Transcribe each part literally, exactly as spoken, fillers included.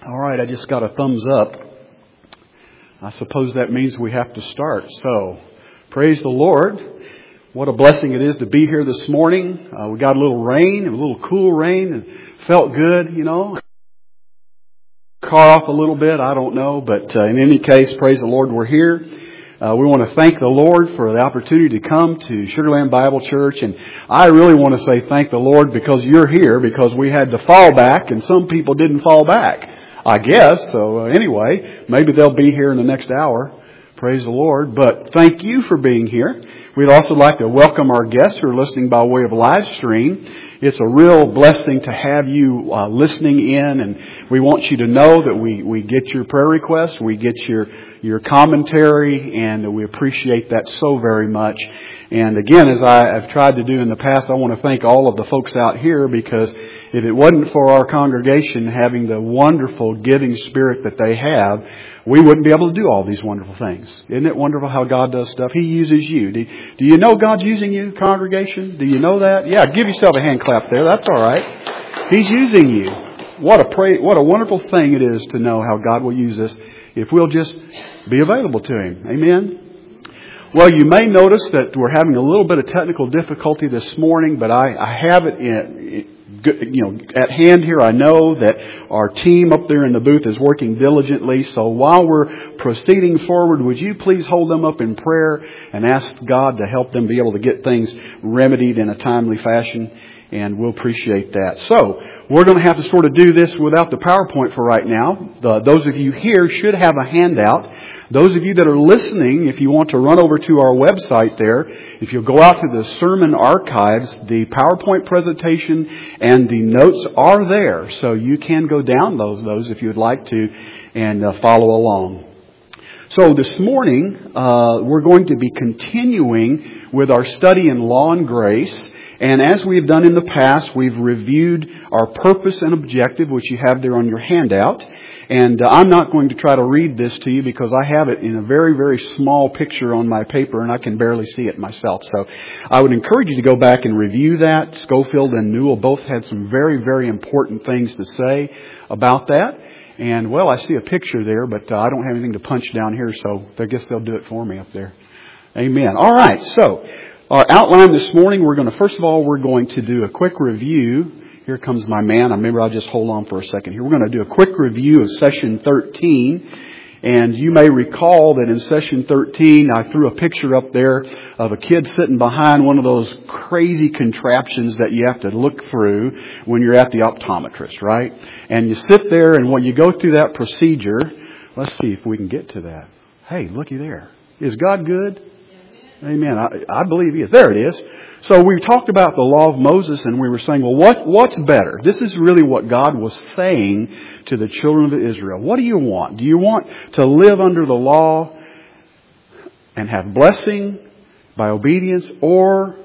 All right, I just got a thumbs up. I suppose that means we have to start. So, praise the Lord. What a blessing it is to be here this morning. Uh, we got a little rain, a little cool rain, and felt good, you know. Car off a little bit, I don't know. But uh, in any case, praise the Lord, we're here. Uh, we want to thank the Lord for the opportunity to come to Sugar Land Bible Church. And I really want to say thank the Lord because you're here, because we had to fall back, and some people didn't fall back, I guess. So uh, anyway, maybe they'll be here in the next hour. Praise the Lord. But thank you for being here. We'd also like to welcome our guests who are listening by way of live stream. It's a real blessing to have you uh, listening in, and we want you to know that we, we get your prayer requests, we get your, your commentary, and we appreciate that so very much. And again, as I have tried to do in the past, I want to thank all of the folks out here, because if it wasn't for our congregation having the wonderful giving spirit that they have, we wouldn't be able to do all these wonderful things. Isn't it wonderful how God does stuff? He uses you. Do, do you know God's using you, congregation? Do you know that? Yeah, give yourself a hand clap there. That's all right. He's using you. What a pray, what a wonderful thing it is to know how God will use us if we'll just be available to Him. Amen? Well, you may notice that we're having a little bit of technical difficulty this morning, but I, I have it in, you know, at hand here. I know that our team up there in the booth is working diligently. So while we're proceeding forward, would you please hold them up in prayer and ask God to help them be able to get things remedied in a timely fashion? And we'll appreciate that. So we're going to have to sort of do this without the PowerPoint for right now. The, those of you here should have a handout. Those of you that are listening, if you want to run over to our website there, if you'll go out to the sermon archives, the PowerPoint presentation and the notes are there. So you can go download those if you would like to and uh, follow along. So this morning, uh, we're going to be continuing with our study in Law and Grace. And as we've done in the past, we've reviewed our purpose and objective, which you have there on your handout. And uh, I'm not going to try to read this to you because I have it in a very, very small picture on my paper and I can barely see it myself. So I would encourage you to go back and review that. Schofield and Newell both had some very, very important things to say about that. And, well, I see a picture there, but uh, I don't have anything to punch down here, so I guess they'll do it for me up there. Amen. All right, so our outline this morning, we're going to, first of all, we're going to do a quick review. Here comes my man. Maybe I'll just hold on for a second here. We're going to do a quick review of session thirteen. And you may recall that in session thirteen, I threw a picture up there of a kid sitting behind one of those crazy contraptions that you have to look through when you're at the optometrist, right? And you sit there, and when you go through that procedure, let's see if we can get to that. Hey, looky there. Is God good? Amen. I, I believe He is. There it is. So we talked about the law of Moses, and we were saying, well, what what's better? This is really what God was saying to the children of Israel. What do you want? Do you want to live under the law and have blessing by obedience, or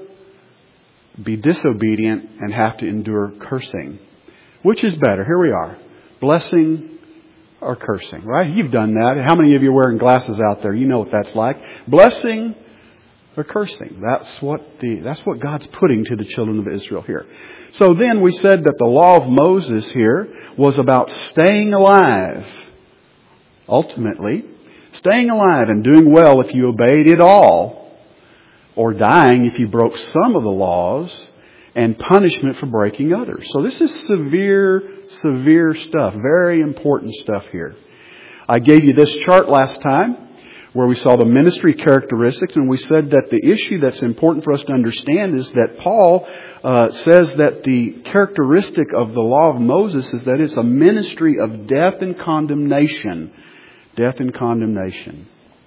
be disobedient and have to endure cursing? Which is better? Here we are. Blessing or cursing, right? You've done that. How many of you are wearing glasses out there? You know what that's like. Blessing or cursing. That's what the that's what God's putting to the children of Israel here. So then we said that the law of Moses here was about staying alive. Ultimately, staying alive and doing well if you obeyed it all, or dying if you broke some of the laws, and punishment for breaking others. So this is severe, severe stuff. Very important stuff here. I gave you this chart last time, where we saw the ministry characteristics, and we said that the issue that's important for us to understand is that Paul uh, says that the characteristic of the law of Moses is that it's a ministry of death and condemnation. Death and condemnation.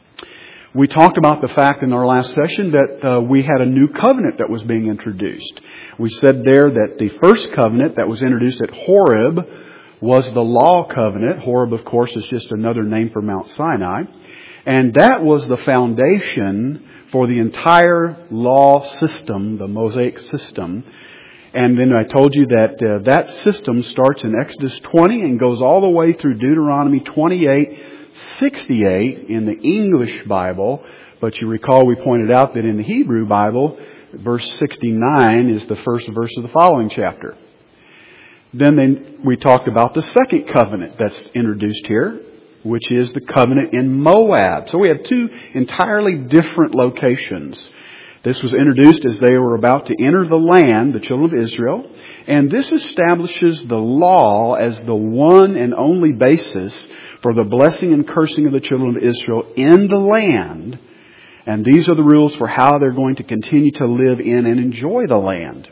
We talked about the fact in our last session that uh, we had a new covenant that was being introduced. We said there that the first covenant that was introduced at Horeb was the law covenant. Horeb, of course, is just another name for Mount Sinai. And that was the foundation for the entire law system, the Mosaic system. And then I told you that uh, that system starts in Exodus twenty and goes all the way through Deuteronomy twenty-eight sixty-eight in the English Bible. But you recall we pointed out that in the Hebrew Bible, verse sixty-nine is the first verse of the following chapter. Then they, we talked about the second covenant that's introduced here, which is the covenant in Moab. So we have two entirely different locations. This was introduced as they were about to enter the land, the children of Israel. And this establishes the law as the one and only basis for the blessing and cursing of the children of Israel in the land. And these are the rules for how they're going to continue to live in and enjoy the land.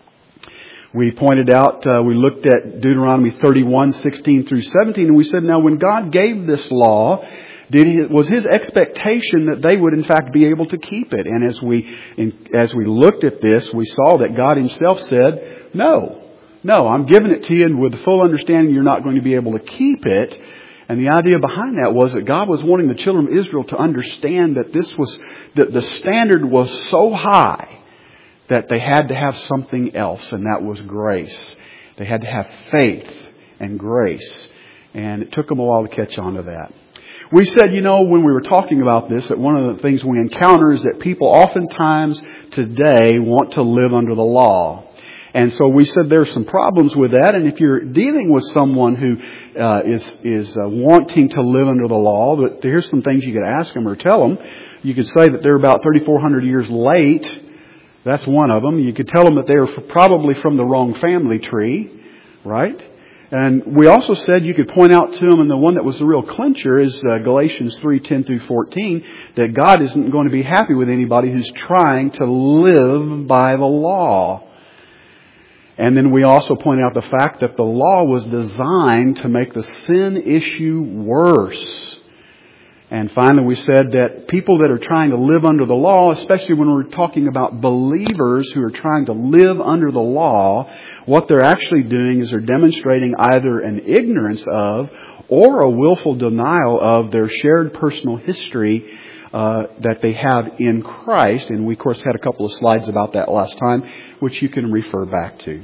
We pointed out, uh, we looked at Deuteronomy thirty-one, sixteen through seventeen, and we said, now when God gave this law, did he, was His expectation that they would in fact be able to keep it? And as we, in, as we looked at this, we saw that God Himself said, no, no, I'm giving it to you, and with the full understanding you're not going to be able to keep it. And the idea behind that was that God was wanting the children of Israel to understand that this was, that the standard was so high that they had to have something else, and that was grace. They had to have faith and grace. And it took them a while to catch on to that. We said, you know, when we were talking about this, that one of the things we encounter is that people oftentimes today want to live under the law. And so we said there's some problems with that. And if you're dealing with someone who uh, is is uh, wanting to live under the law, but here's some things you could ask them or tell them. You could say that they're about thirty-four hundred years late. That's one of them. You could tell them that they're probably from the wrong family tree, right? And we also said you could point out to them, and the one that was the real clincher is uh, Galatians three, ten through fourteen, that God isn't going to be happy with anybody who's trying to live by the law. And then we also point out the fact that the law was designed to make the sin issue worse. And finally, we said that people that are trying to live under the law, especially when we're talking about believers who are trying to live under the law, what they're actually doing is they're demonstrating either an ignorance of or a willful denial of their shared personal history uh, that they have in Christ. And we, of course, had a couple of slides about that last time, which you can refer back to.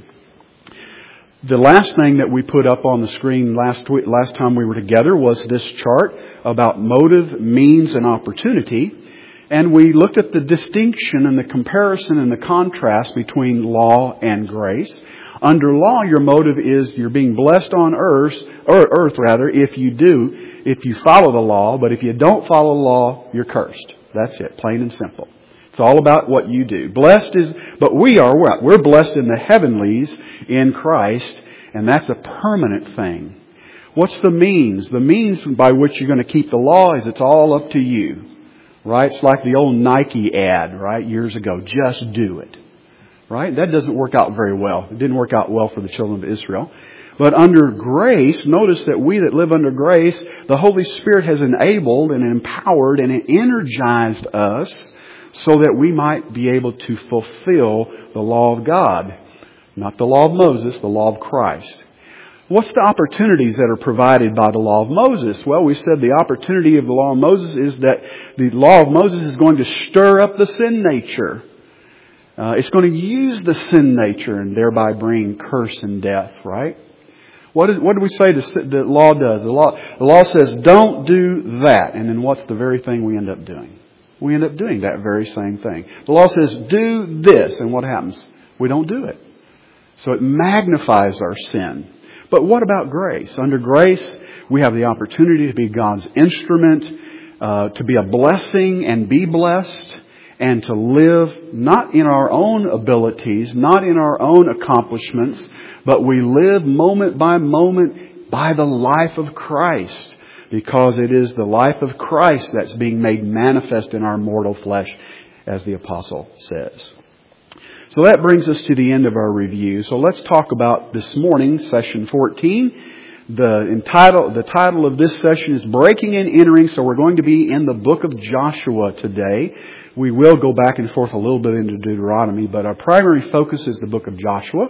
The last thing that we put up on the screen last week, last time we were together was this chart about motive, means, and opportunity. And we looked at the distinction and the comparison and the contrast between law and grace. Under law, your motive is you're being blessed on earth, or earth rather, if you do, if you follow the law. But if you don't follow the law, you're cursed. That's it, plain and simple. It's all about what you do. Blessed is, but we are what? We're blessed in the heavenlies in Christ, and that's a permanent thing. What's the means? The means by which you're going to keep the law is it's all up to you. Right? It's like the old Nike ad, right, years ago. Just do it. Right? That doesn't work out very well. It didn't work out well for the children of Israel. But under grace, notice that we that live under grace, the Holy Spirit has enabled and empowered and energized us so that we might be able to fulfill the law of God. Not the law of Moses, the law of Christ. What's the opportunities that are provided by the law of Moses? Well, we said the opportunity of the law of Moses is that the law of Moses is going to stir up the sin nature. Uh, it's going to use the sin nature and thereby bring curse and death, right? What, is, what do we say the, the law does? The law, the law says, don't do that. And then what's the very thing we end up doing? We end up doing that very same thing. The law says, do this. And what happens? We don't do it. So it magnifies our sin. But what about grace? Under grace, we have the opportunity to be God's instrument, uh, to be a blessing and be blessed, and to live not in our own abilities, not in our own accomplishments, but we live moment by moment by the life of Christ. Because it is the life of Christ that's being made manifest in our mortal flesh, as the apostle says. So that brings us to the end of our review. So let's talk about this morning, session fourteen. The entitle, the title of this session is Breaking and Entering. So we're going to be in the book of Joshua today. We will go back and forth a little bit into Deuteronomy, but our primary focus is the book of Joshua.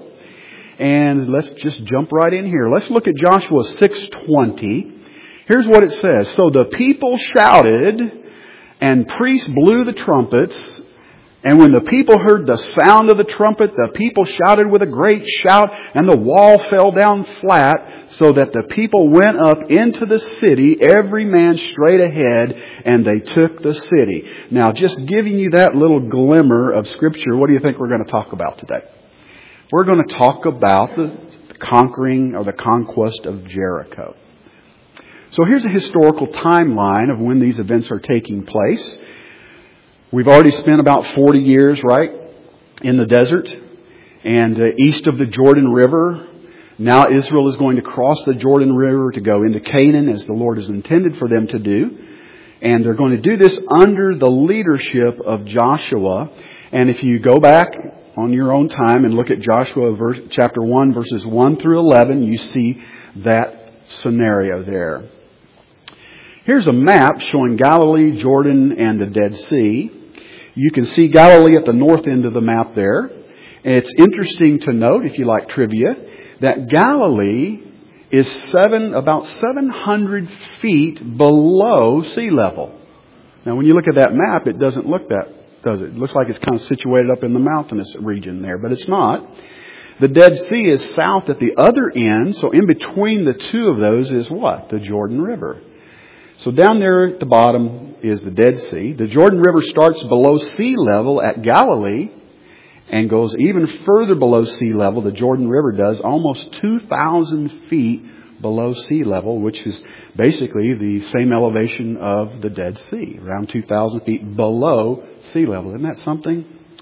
And let's just jump right in here. Let's look at Joshua six twenty. Here's what it says. So the people shouted, and priests blew the trumpets. And when the people heard the sound of the trumpet, the people shouted with a great shout, and the wall fell down flat, so that the people went up into the city, every man straight ahead, and they took the city. Now, just giving you that little glimmer of Scripture, what do you think we're going to talk about today? We're going to talk about the conquering or the conquest of Jericho. So here's a historical timeline of when these events are taking place. We've already spent about forty years, right, in the desert and uh, east of the Jordan River. Now Israel is going to cross the Jordan River to go into Canaan as the Lord has intended for them to do. And they're going to do this under the leadership of Joshua. And if you go back on your own time and look at Joshua verse, chapter one, verses one through eleven, you see that scenario there. Here's a map showing Galilee, Jordan, and the Dead Sea. You can see Galilee at the north end of the map there. And it's interesting to note, if you like trivia, that Galilee is seven, about seven hundred feet below sea level. Now, when you look at that map, it doesn't look that, does it? It looks like it's kind of situated up in the mountainous region there, but it's not. The Dead Sea is south at the other end, so in between the two of those is what? The Jordan River. So down there at the bottom is the Dead Sea. The Jordan River starts below sea level at Galilee and goes even further below sea level. The Jordan River does almost two thousand feet below sea level, which is basically the same elevation of the Dead Sea, around two thousand feet below sea level. Isn't that something?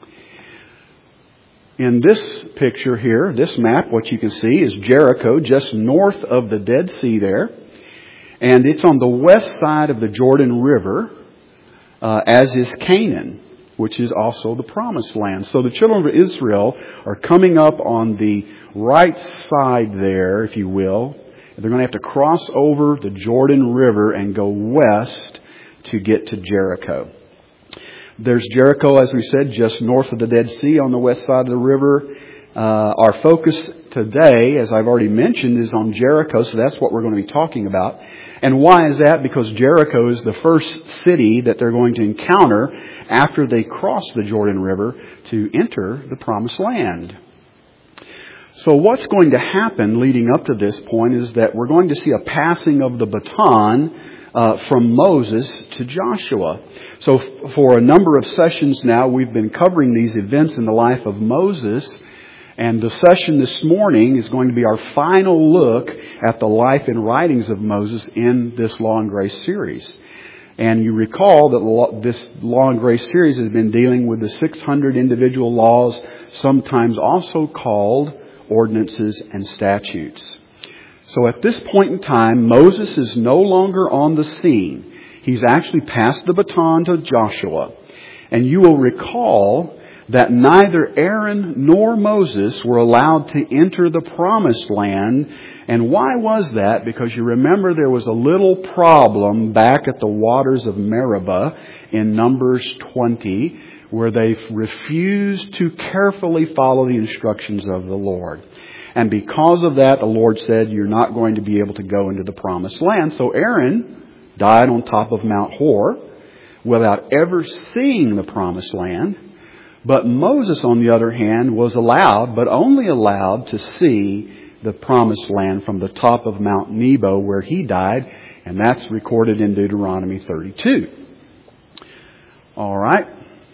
In this picture here, this map, what you can see is Jericho, just north of the Dead Sea there. And it's on the west side of the Jordan River, uh, as is Canaan, which is also the Promised Land. So the children of Israel are coming up on the right side there, if you will. They're going to have to cross over the Jordan River and go west to get to Jericho. There's Jericho, as we said, just north of the Dead Sea on the west side of the river. Uh, our focus today, as I've already mentioned, is on Jericho, so that's what we're going to be talking about. And why is that? Because Jericho is the first city that they're going to encounter after they cross the Jordan River to enter the Promised Land. So what's going to happen leading up to this point is that we're going to see a passing of the baton uh, from Moses to Joshua. So f- for a number of sessions now, we've been covering these events in the life of Moses. And the session this morning is going to be our final look at the life and writings of Moses in this Law and Grace series. And you recall that this Law and Grace series has been dealing with the six hundred individual laws, sometimes also called ordinances and statutes. So at this point in time, Moses is no longer on the scene. He's actually passed the baton to Joshua. And you will recall that neither Aaron nor Moses were allowed to enter the Promised Land. And why was that? Because you remember there was a little problem back at the waters of Meribah in Numbers twenty, where they refused to carefully follow the instructions of the Lord. And because of that, the Lord said, you're not going to be able to go into the Promised Land. So Aaron died on top of Mount Hor without ever seeing the Promised Land. But Moses, on the other hand, was allowed, but only allowed to see the Promised Land from the top of Mount Nebo where he died. And that's recorded in Deuteronomy thirty-two. All right.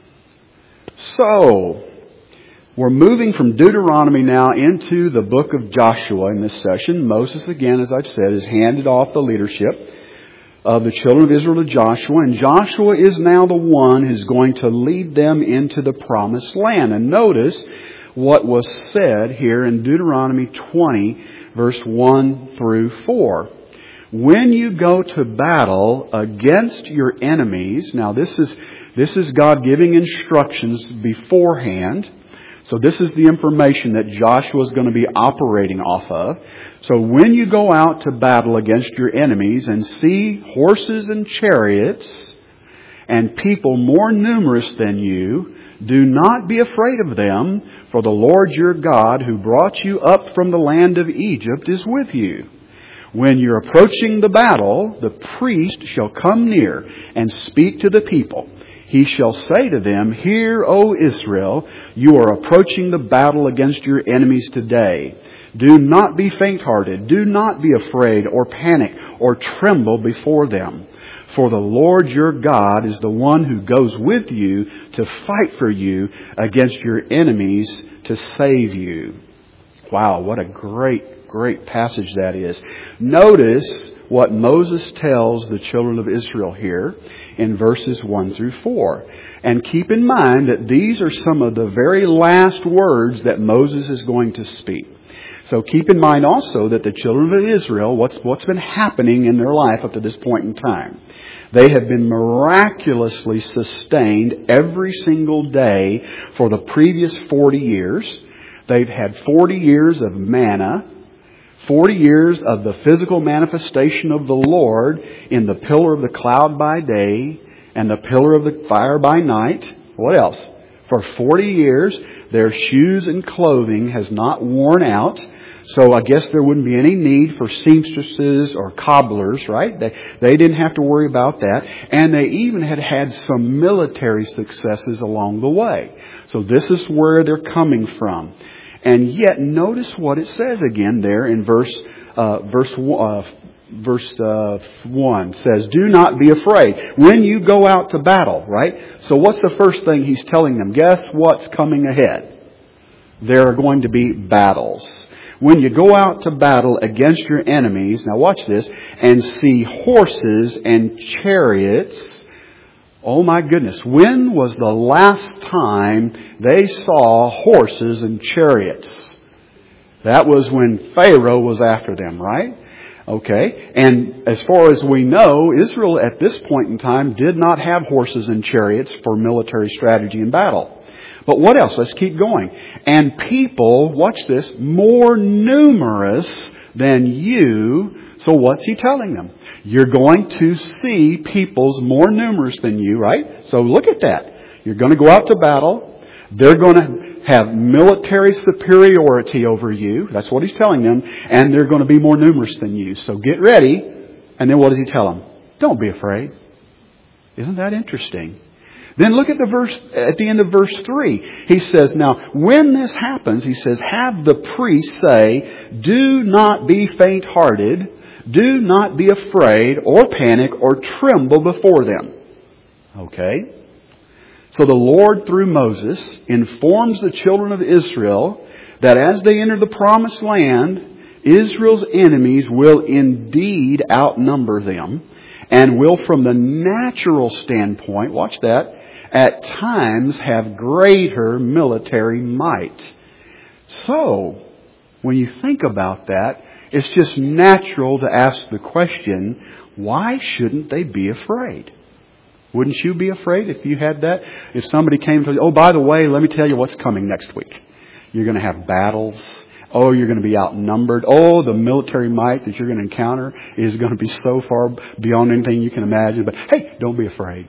So, we're moving from Deuteronomy now into the book of Joshua in this session. Moses, again, as I've said, has handed off the leadership of the children of Israel to Joshua. And Joshua is now the one who's going to lead them into the Promised Land. And notice what was said here in Deuteronomy twenty, verse one through four. When you go to battle against your enemies, now this is This is God giving instructions beforehand. So this is the information that Joshua is going to be operating off of. So when you go out to battle against your enemies and see horses and chariots and people more numerous than you, do not be afraid of them, for the Lord your God, who brought you up from the land of Egypt, is with you. When you're approaching the battle, the priest shall come near and speak to the people. He shall say to them, Hear, O Israel, you are approaching the battle against your enemies today. Do not be faint-hearted. Do not be afraid or panic or tremble before them. For the Lord your God is the one who goes with you to fight for you against your enemies to save you. Wow, what a great, great passage that is. Notice what Moses tells the children of Israel here in verses one through four. And keep in mind that these are some of the very last words that Moses is going to speak. So keep in mind also that the children of Israel, what's, what's been happening in their life up to this point in time? They have been miraculously sustained every single day for the previous forty years. They've had forty years of manna, forty years of the physical manifestation of the Lord in the pillar of the cloud by day and the pillar of the fire by night. What else? For forty years, their shoes and clothing has not worn out. So I guess there wouldn't be any need for seamstresses or cobblers, right? They, they didn't have to worry about that. And they even had had some military successes along the way. So this is where they're coming from. And yet, notice what it says again there in verse uh, verse uh, verse uh, one. It says, "Do not be afraid when you go out to battle." Right. So what's the first thing he's telling them? Guess what's coming ahead? There are going to be battles. When you go out to battle against your enemies, now watch this, and see horses and chariots. Oh my goodness, when was the last time they saw horses and chariots? That was when Pharaoh was after them, right? Okay, and as far as we know, Israel at this point in time did not have horses and chariots for military strategy in battle. But what else? Let's keep going. And people, watch this, more numerous than you. So what's he telling them? You're going to see peoples more numerous than you, right? So look at that. You're going to go out to battle. They're going to have military superiority over you. That's what he's telling them. And they're going to be more numerous than you. So get ready. And then what does he tell them? Don't be afraid. Isn't that interesting? Then look at the verse, at the end of verse three. He says, now, when this happens, he says, have the priests say, do not be faint-hearted, do not be afraid or panic or tremble before them. Okay? So the Lord, through Moses, informs the children of Israel that as they enter the promised land, Israel's enemies will indeed outnumber them and will, from the natural standpoint, watch that, at times have greater military might. So, when you think about that, it's just natural to ask the question, why shouldn't they be afraid? Wouldn't you be afraid if you had that? If somebody came to you, oh, by the way, let me tell you what's coming next week. You're going to have battles. Oh, you're going to be outnumbered. Oh, the military might that you're going to encounter is going to be so far beyond anything you can imagine. But hey, don't be afraid.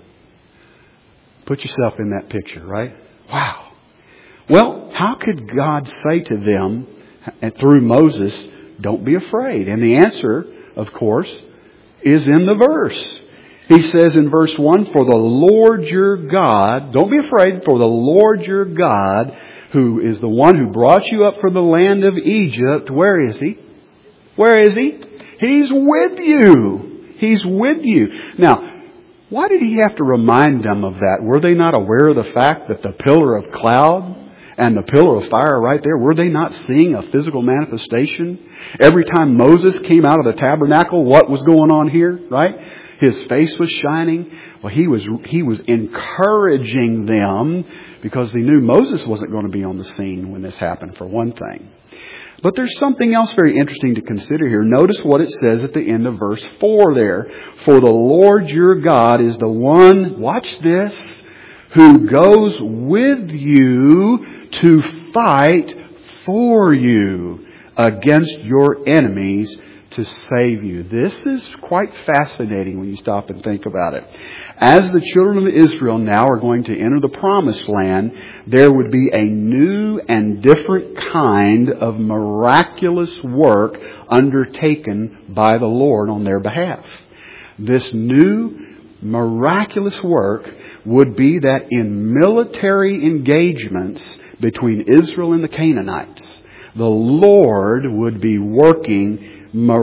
Put yourself in that picture, right? Wow. Well, how could God say to them, and through Moses, don't be afraid? And the answer, of course, is in the verse. He says in verse one, for the Lord your God, don't be afraid, for the Lord your God, who is the one who brought you up from the land of Egypt, where is He? Where is He? He's with you. He's with you. Now, why did He have to remind them of that? Were they not aware of the fact that the pillar of cloud and the pillar of fire right there, were they not seeing a physical manifestation? Every time Moses came out of the tabernacle, what was going on here, right? His face was shining. Well, he was he was encouraging them because he knew Moses wasn't going to be on the scene when this happened, for one thing. But there's something else very interesting to consider here. Notice what it says at the end of verse four there. For the Lord your God is the one, watch this, who goes with you to fight for you against your enemies to save you. This is quite fascinating when you stop and think about it. As the children of Israel now are going to enter the promised land, there would be a new and different kind of miraculous work undertaken by the Lord on their behalf. This new miraculous work would be that in military engagements between Israel and the Canaanites, the Lord would be working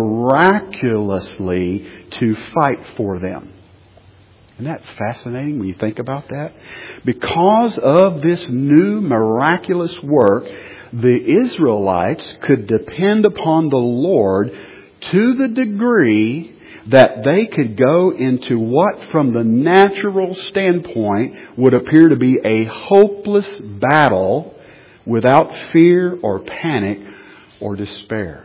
miraculously to fight for them. Isn't that fascinating when you think about that? Because of this new miraculous work, the Israelites could depend upon the Lord to the degree that they could go into what from the natural standpoint would appear to be a hopeless battle without fear or panic or despair.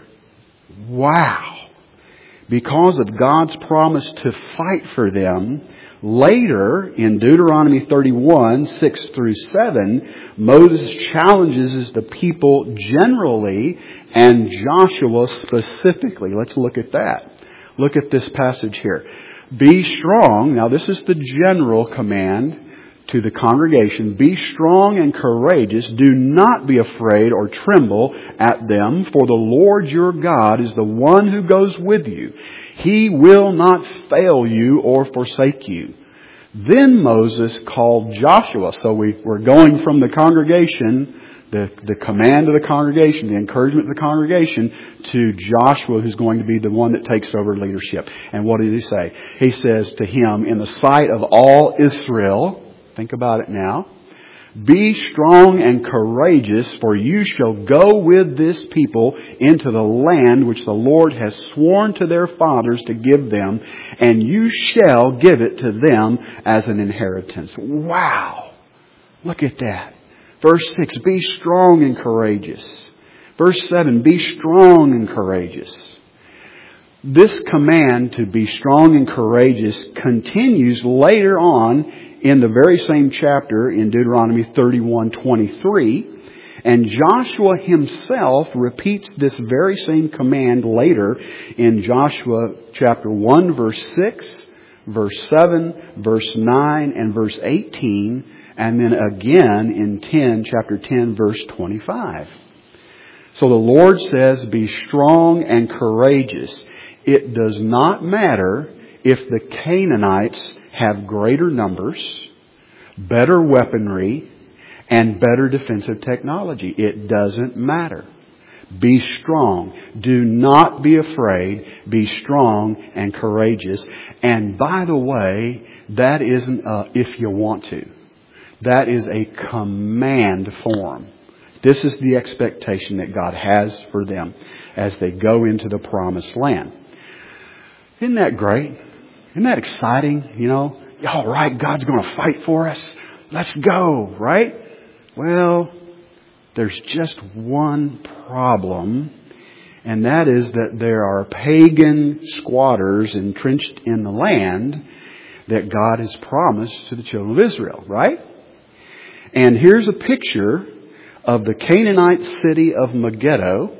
Wow! Because of God's promise to fight for them, later in Deuteronomy thirty-one, six through seven, Moses challenges the people generally and Joshua specifically. Let's look at that. Look at this passage here. Be strong. Now this is the general command to the congregation. Be strong and courageous. Do not be afraid or tremble at them, for the Lord your God is the one who goes with you. He will not fail you or forsake you. Then Moses called Joshua. So we, we're going from the congregation, the, the command of the congregation, the encouragement of the congregation, to Joshua, who's going to be the one that takes over leadership. And what did he say? He says to him, in the sight of all Israel, think about it now, be strong and courageous, for you shall go with this people into the land which the Lord has sworn to their fathers to give them, and you shall give it to them as an inheritance. Wow! Look at that. Verse six, be strong and courageous. Verse seven, be strong and courageous. This command to be strong and courageous continues later on in the very same chapter in Deuteronomy thirty-one twenty-three. And Joshua himself repeats this very same command later in Joshua chapter one verse six, verse seven, verse nine, and verse eighteen. And then again in ten, chapter ten, verse twenty-five. So the Lord says, be strong and courageous. It does not matter if the Canaanites have greater numbers, better weaponry, and better defensive technology. It doesn't matter. Be strong. Do not be afraid. Be strong and courageous. And by the way, that isn't a if you want to. That is a command form. This is the expectation that God has for them as they go into the promised land. Isn't that great? Isn't that exciting? You know, all right, God's going to fight for us. Let's go, right? Well, there's just one problem, and that is that there are pagan squatters entrenched in the land that God has promised to the children of Israel, right? And here's a picture of the Canaanite city of Megiddo.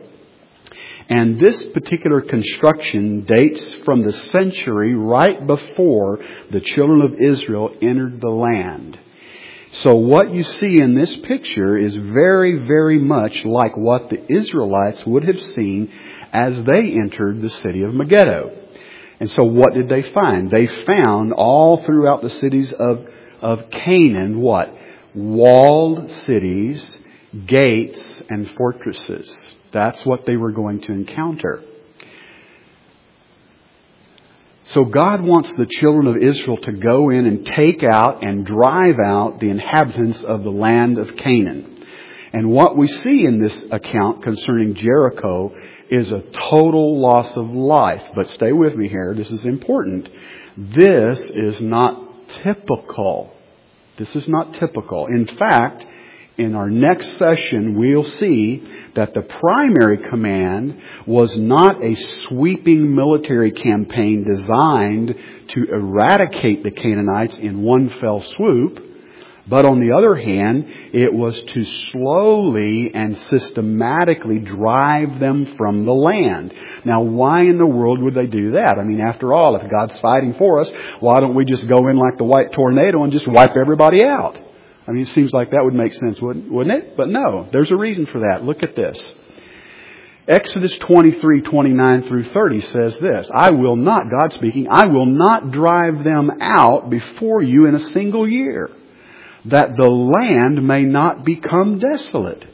And this particular construction dates from the century right before the children of Israel entered the land. So what you see in this picture is very, very much like what the Israelites would have seen as they entered the city of Megiddo. And so what did they find? They found all throughout the cities of, of Canaan what? Walled cities, gates, and fortresses. That's what they were going to encounter. So God wants the children of Israel to go in and take out and drive out the inhabitants of the land of Canaan. And what we see in this account concerning Jericho is a total loss of life. But stay with me here. This is important. This is not typical. This is not typical. In fact, in our next session, we'll see that the primary command was not a sweeping military campaign designed to eradicate the Canaanites in one fell swoop, but on the other hand, it was to slowly and systematically drive them from the land. Now, why in the world would they do that? I mean, after all, if God's fighting for us, why don't we just go in like the white tornado and just wipe everybody out? I mean, it seems like that would make sense, wouldn't, wouldn't it? But no, there's a reason for that. Look at this. Exodus twenty-three, twenty-nine through thirty says this. I will not, God speaking, I will not drive them out before you in a single year, that the land may not become desolate.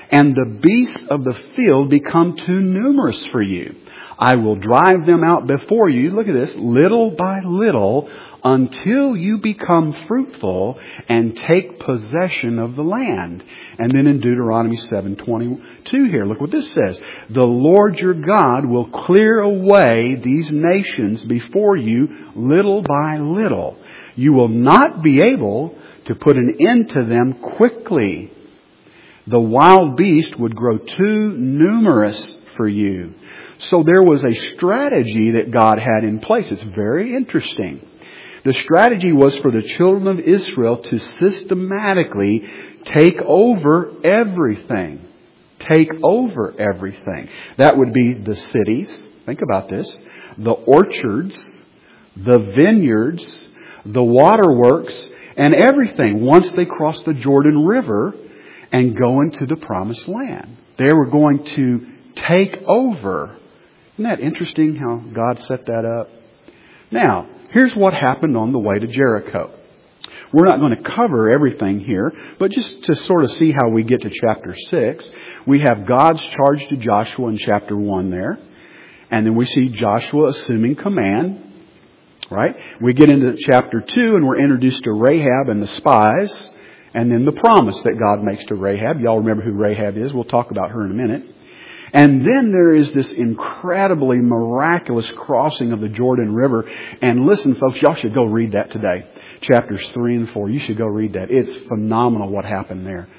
and the beasts of the field become too numerous for you. I will drive them out before you, look at this, little by little, until you become fruitful and take possession of the land. And then in Deuteronomy seven twenty-two here, look what this says. The Lord your God will clear away these nations before you little by little. You will not be able to put an end to them quickly. The wild beast would grow too numerous for you. So there was a strategy that God had in place. It's very interesting. The strategy was for the children of Israel to systematically take over everything. Take over everything. That would be the cities. Think about this. The orchards, the vineyards, the waterworks, and everything once they crossed the Jordan River and go into the promised land. They were going to take over. Isn't that interesting how God set that up? Now, here's what happened on the way to Jericho. We're not going to cover everything here, but just to sort of see how we get to chapter six, we have God's charge to Joshua in chapter one there. And then we see Joshua assuming command. Right? We get into chapter two and we're introduced to Rahab and the spies. And then the promise that God makes to Rahab. Y'all remember who Rahab is. We'll talk about her in a minute. And then there is this incredibly miraculous crossing of the Jordan River. And listen, folks, y'all should go read that today. Chapters three and four. You should go read that. It's phenomenal what happened there.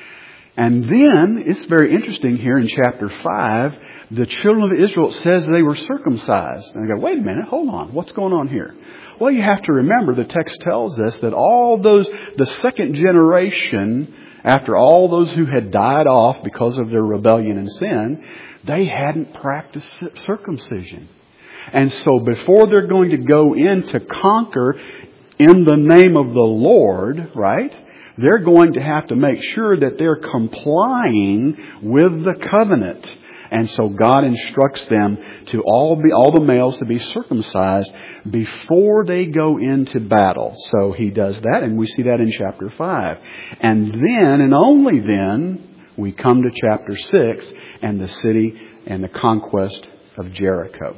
And then, it's very interesting here in chapter five, the children of Israel, it says they were circumcised. And I go, wait a minute, hold on. What's going on here? Well, you have to remember, the text tells us that all those, the second generation, after all those who had died off because of their rebellion and sin, they hadn't practiced circumcision. And so before they're going to go in to conquer in the name of the Lord, right, they're going to have to make sure that they're complying with the covenant. And so God instructs them to all be, all the males to be circumcised before they go into battle. So He does that, and we see that in chapter five. And then, and only then, we come to chapter six and the city and the conquest of Jericho.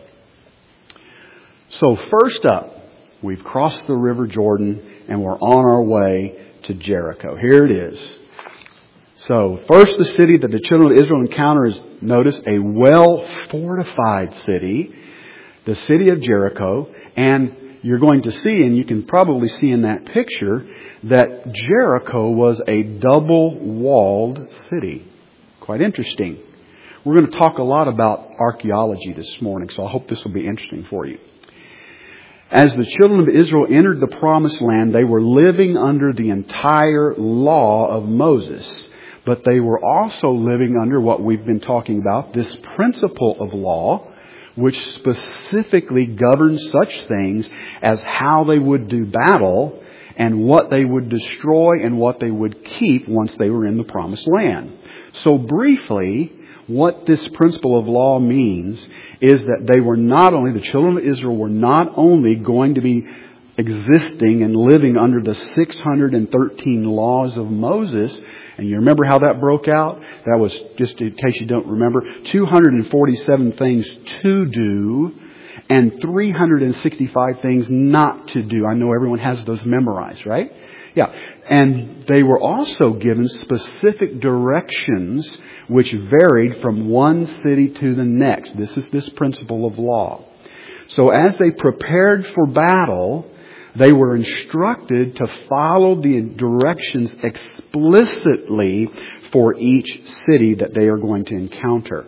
So first up, we've crossed the River Jordan and we're on our way to Jericho. Here it is. So, first the city that the children of Israel encounter is, notice, a well-fortified city, the city of Jericho. And you're going to see, and you can probably see in that picture, that Jericho was a double-walled city. Quite interesting. We're going to talk a lot about archaeology this morning, so I hope this will be interesting for you. As the children of Israel entered the promised land, they were living under the entire law of Moses. But they were also living under what we've been talking about, this principle of law, which specifically governs such things as how they would do battle and what they would destroy and what they would keep once they were in the promised land. So briefly, what this principle of law means is that they were not only, the children of Israel were not only going to be existing and living under the six hundred thirteen laws of Moses. And you remember how that broke out? That was, just in case you don't remember, two hundred forty-seven things to do and three hundred sixty-five things not to do. I know everyone has those memorized, right? Yeah. And they were also given specific directions which varied from one city to the next. This is this principle of law. So as they prepared for battle, they were instructed to follow the directions explicitly for each city that they are going to encounter.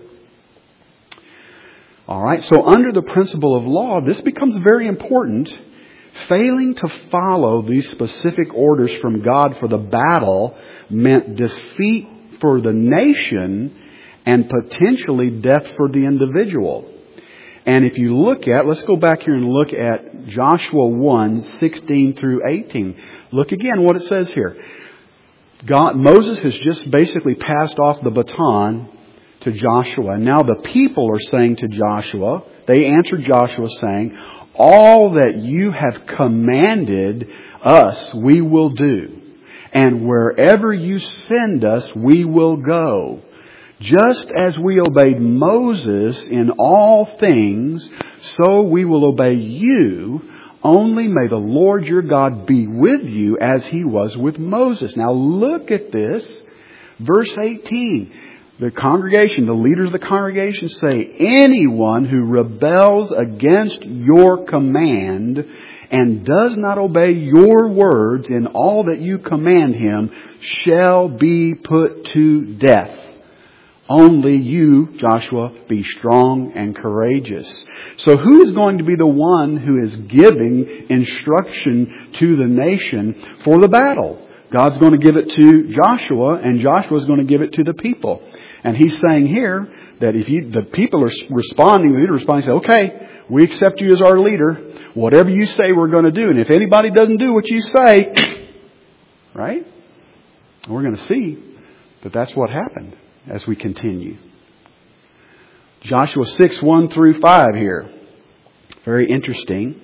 All right, so under the principle of law, this becomes very important. Failing to follow these specific orders from God for the battle meant defeat for the nation and potentially death for the individual. And if you look at, let's go back here and look at Joshua one, sixteen through eighteen. Look again what it says here. God, Moses has just basically passed off the baton to Joshua. And now the people are saying to Joshua, they answered Joshua saying, all that you have commanded us, we will do. And wherever you send us, we will go. Just as we obeyed Moses in all things, so we will obey you. Only may the Lord your God be with you as He was with Moses. Now look at this. Verse eighteen. The congregation, the leaders of the congregation say, anyone who rebels against your command and does not obey your words in all that you command him shall be put to death. Only you, Joshua, be strong and courageous. So who is going to be the one who is giving instruction to the nation for the battle? God's going to give it to Joshua, and Joshua is going to give it to the people. And he's saying here that if you, the people are responding, the leader responding, say, okay, we accept you as our leader. Whatever you say, we're going to do. And if anybody doesn't do what you say, right? We're going to see that that's what happened as we continue. Joshua six, one through five here. Very interesting.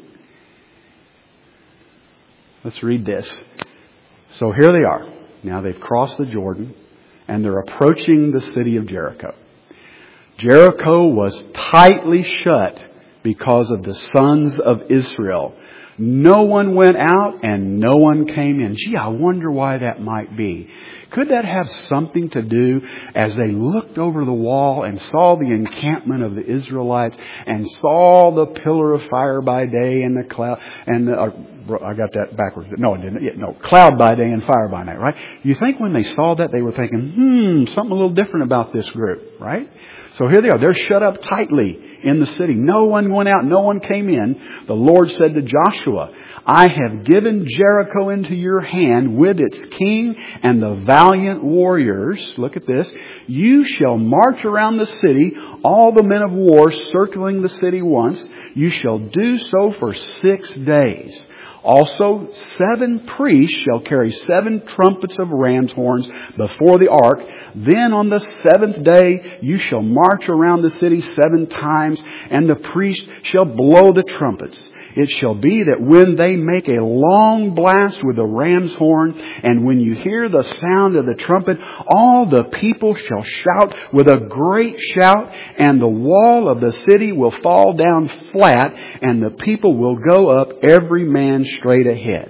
Let's read this. So here they are. Now they've crossed the Jordan and they're approaching the city of Jericho. Jericho was tightly shut because of the sons of Israel. No one went out and no one came in. Gee, I wonder why that might be. Could that have something to do as they looked over the wall and saw the encampment of the Israelites and saw the pillar of fire by day and the cloud and the, uh, I got that backwards. No, I didn't. Yeah, no, cloud by day and fire by night, right? You think when they saw that they were thinking, hmm, something a little different about this group, right? So here they are. They're shut up tightly in the city. No one went out. No one came in. The Lord said to Joshua, I have given Jericho into your hand with its king and the valiant warriors. Look at this. You shall march around the city, all the men of war circling the city once. You shall do so for six days. Also, seven priests shall carry seven trumpets of ram's horns before the ark. Then on the seventh day you shall march around the city seven times, and the priest shall blow the trumpets. It shall be that when they make a long blast with the ram's horn, and when you hear the sound of the trumpet, all the people shall shout with a great shout, and the wall of the city will fall down flat, and the people will go up every man straight ahead.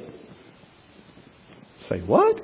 Say, what?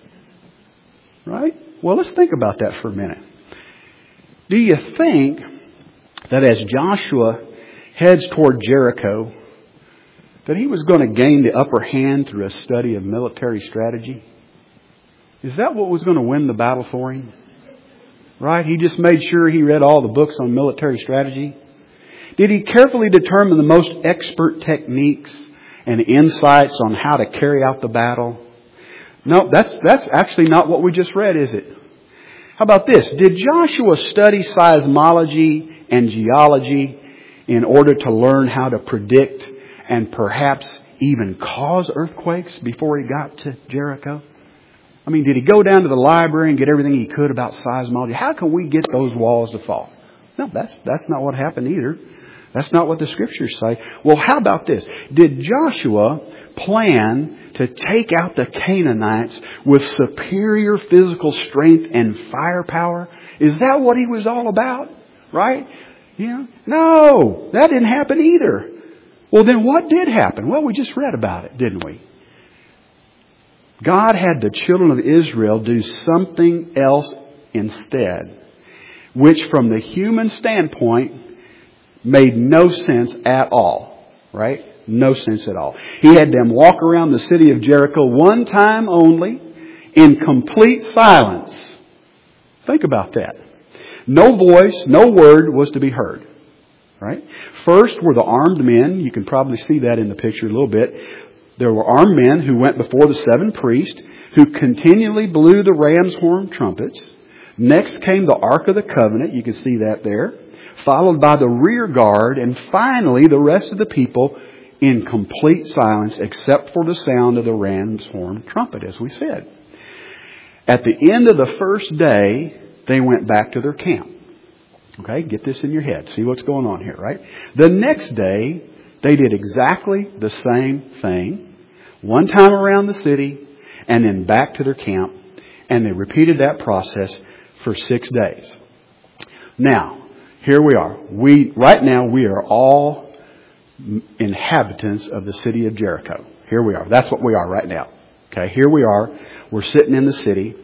Right? Well, let's think about that for a minute. Do you think that as Joshua heads toward Jericho, that he was going to gain the upper hand through a study of military strategy? Is that what was going to win the battle for him? Right? He just made sure he read all the books on military strategy. Did he carefully determine the most expert techniques and insights on how to carry out the battle? No, that's, that's actually not what we just read, is it? How about this? Did Joshua study seismology and geology in order to learn how to predict and perhaps even cause earthquakes before he got to Jericho? I mean, did he go down to the library and get everything he could about seismology? How can we get those walls to fall? No, that's that's not what happened either. That's not what the Scriptures say. Well, how about this? Did Joshua plan to take out the Canaanites with superior physical strength and firepower? Is that what he was all about? Right? Yeah. No, that didn't happen either. Well, then what did happen? Well, we just read about it, didn't we? God had the children of Israel do something else instead, which from the human standpoint made no sense at all, right? No sense at all. He had them walk around the city of Jericho one time only in complete silence. Think about that. No voice, no word was to be heard. Right? First were the armed men. You can probably see that in the picture a little bit. There were armed men who went before the seven priests who continually blew the ram's horn trumpets. Next came the Ark of the Covenant. You can see that there. Followed by the rear guard. And finally, the rest of the people in complete silence except for the sound of the ram's horn trumpet, as we said. At the end of the first day, they went back to their camp. Okay, get this in your head. See what's going on here, right? The next day, they did exactly the same thing. One time around the city, and then back to their camp. And they repeated that process for six days. Now, here we are. We, right now, we are all inhabitants of the city of Jericho. Here we are. That's what we are right now. Okay, here we are. We're sitting in the city.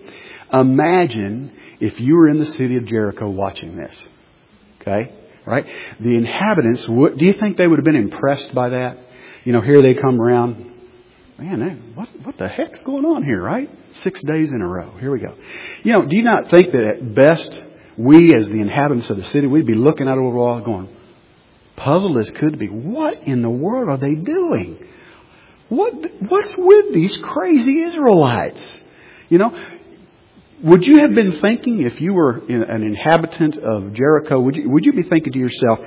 Imagine if you were in the city of Jericho watching this. Okay, right? The inhabitants, would, do you think they would have been impressed by that? You know, here they come around. Man, what, what the heck's going on here, right? Six days in a row. Here we go. You know, do you not think that at best, we as the inhabitants of the city, we'd be looking out over the wall going, puzzled as could be, what in the world are they doing? What What's with these crazy Israelites? You know, would you have been thinking, if you were an inhabitant of Jericho, would you, would you be thinking to yourself,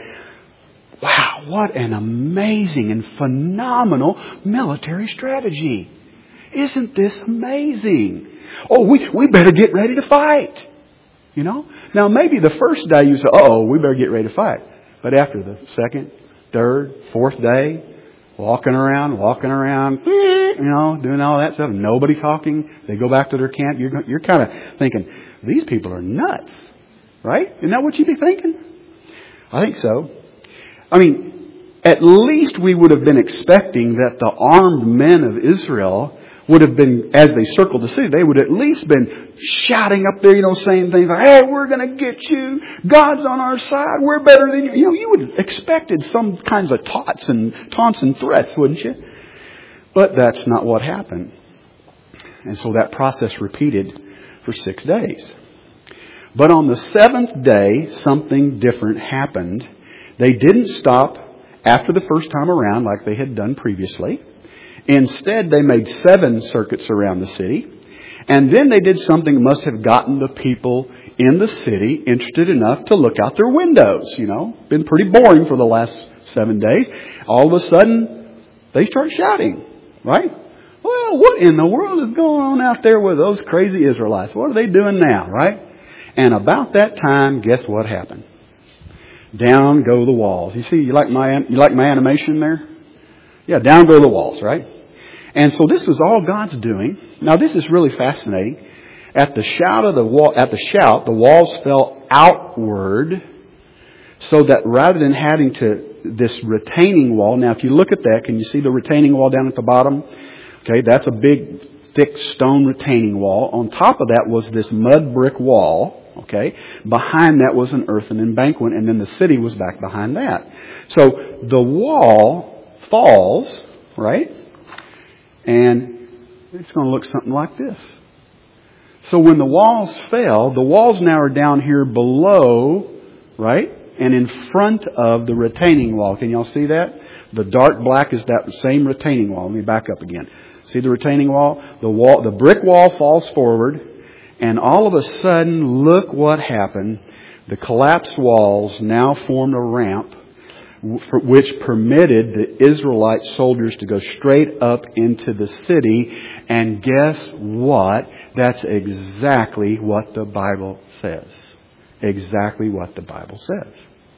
wow, what an amazing and phenomenal military strategy. Isn't this amazing? Oh, we, we better get ready to fight. You know? Now, maybe the first day you say, oh, we better get ready to fight. But after the second, third, fourth day, walking around, walking around, you know, doing all that stuff, nobody talking, they go back to their camp, you're, you're kind of thinking, these people are nuts. Right? Isn't that what you'd be thinking? I think so. I mean, at least we would have been expecting that the armed men of Israel would have been, as they circled the city, they would have at least been shouting up there, you know, saying things like, hey, we're going to get you. God's on our side. We're better than you. You know, you would have expected some kinds of taunts and taunts and threats, wouldn't you? But that's not what happened. And so that process repeated for six days. But on the seventh day, something different happened. They didn't stop after the first time around like they had done previously. Instead, they made seven circuits around the city. And then they did something that must have gotten the people in the city interested enough to look out their windows. You know, been pretty boring for the last seven days. All of a sudden, they start shouting, right? Well, what in the world is going on out there with those crazy Israelites? What are they doing now, right? And about that time, guess what happened? Down go the walls. You see, you like my you like my animation there? Yeah, down go the walls, right? And so this was all God's doing. Now this is really fascinating. At the shout of the wall, at the shout, the walls fell outward, so that rather than having to this retaining wall. Now, if you look at that, can you see the retaining wall down at the bottom? Okay, that's a big, thick stone retaining wall. On top of that was this mud brick wall. Okay, behind that was an earthen embankment, and then the city was back behind that. So the wall falls, right? And it's going to look something like this. So when the walls fell, the walls now are down here below, right? And in front of the retaining wall. Can y'all see that? The dark black is that same retaining wall. Let me back up again. See the retaining wall? The wall, the brick wall falls forward. And all of a sudden, look what happened. The collapsed walls now formed a ramp which permitted the Israelite soldiers to go straight up into the city. And guess what? That's exactly what the Bible says. Exactly what the Bible says.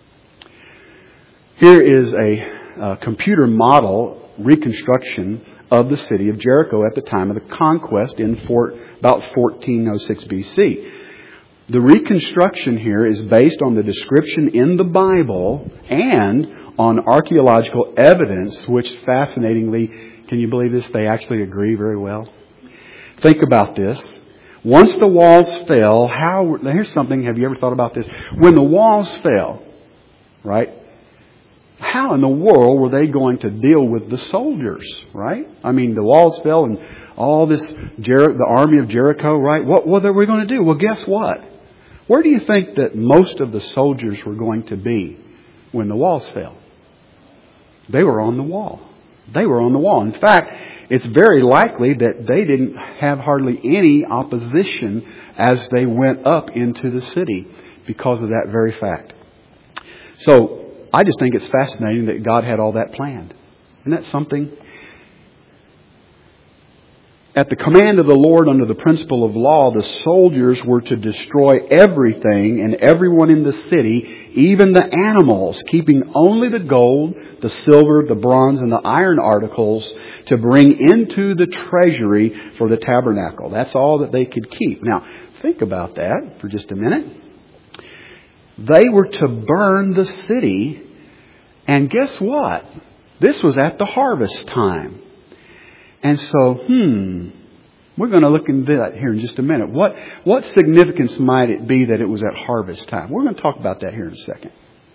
Here is a, a computer model reconstruction of the city of Jericho at the time of the conquest in Fort, about fourteen oh six B C. The reconstruction here is based on the description in the Bible and on archaeological evidence, which fascinatingly, can you believe this? They actually agree very well. Think about this. Once the walls fell, how, now here's something, have you ever thought about this? When the walls fell, right? How in the world were they going to deal with the soldiers, right? I mean, the walls fell and all this, Jer- the army of Jericho, right? What, what were they going to do? Well, guess what? Where do you think that most of the soldiers were going to be when the walls fell? They were on the wall. They were on the wall. In fact, it's very likely that they didn't have hardly any opposition as they went up into the city because of that very fact. So, I just think it's fascinating that God had all that planned. Isn't that something? At the command of the Lord under the principle of law, the soldiers were to destroy everything and everyone in the city, even the animals, keeping only the gold, the silver, the bronze, and the iron articles to bring into the treasury for the tabernacle. That's all that they could keep. Now, think about that for just a minute. They were to burn the city. And guess what? This was at the harvest time. And so, hmm, we're going to look into that here in just a minute. What, what significance might it be that it was at harvest time? We're going to talk about that here in a second.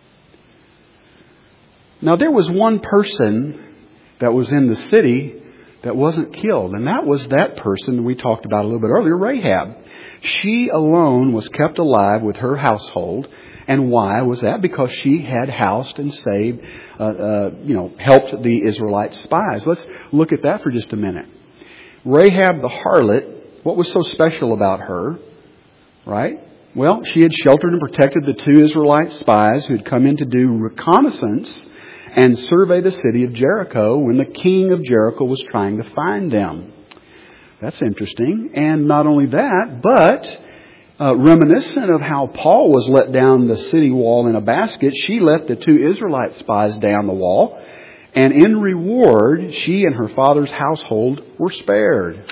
Now, there was one person that was in the city that wasn't killed. And that was that person we talked about a little bit earlier, Rahab. She alone was kept alive with her household. And why was that? Because she had housed and saved, uh, uh, you know, helped the Israelite spies. Let's look at that for just a minute. Rahab the harlot, what was so special about her? Right? Well, she had sheltered and protected the two Israelite spies who had come in to do reconnaissance and survey the city of Jericho when the king of Jericho was trying to find them. That's interesting. And not only that, but uh, reminiscent of how Paul was let down the city wall in a basket, she let the two Israelite spies down the wall. And in reward, she and her father's household were spared.